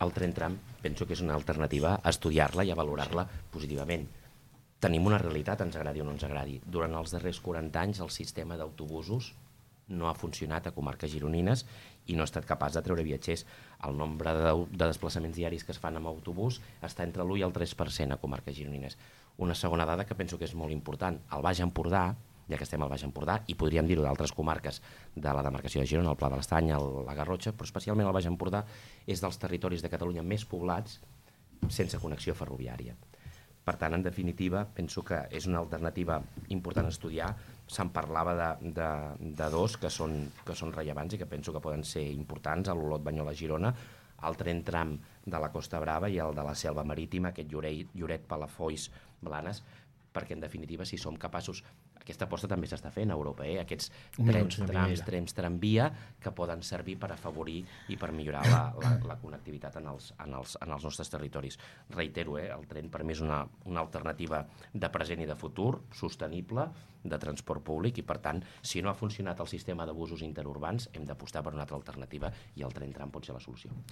El tren tram penso que és una alternativa a estudiar-la i a valorar-la positivament. Tenim una realitat, ens agradi o no ens agradi. Durant els darrers 40 anys el sistema d'autobusos no ha funcionat a comarques gironines i no ha estat capaç de treure viatgers. El nombre de desplaçaments diaris que es fan amb autobús està entre l'1 i el 3% a comarques gironines. Una segona dada que penso que és molt important, el Baix Empordà, ja que estem al Baix Empordà, i podríem dir-ho d'altres comarques de la demarcació de Girona, el Pla de l'Estany, la Garrotxa, però especialment el Baix Empordà és dels territoris de Catalunya més poblats sense connexió ferroviària. Per tant, en definitiva, penso que és una alternativa important a estudiar. Se'n parlava de dos que són rellevants i que penso que poden ser importants, l'Olot Banyoles-Girona, el tren tram de la Costa Brava i el de la Selva Marítima, aquest Lloret, Palafolls, Blanes, perquè en definitiva si som capaços, aquesta aposta també s'està fent a Europa, aquests trens tramvia que poden servir per afavorir i per millorar la connectivitat en els nostres territoris. Reitero, el tren per mi és una alternativa de present i de futur, sostenible, de transport públic, i per tant, si no ha funcionat el sistema de busos interurbans, hem d'apostar per una altra alternativa i el tren tram pot ser la solució.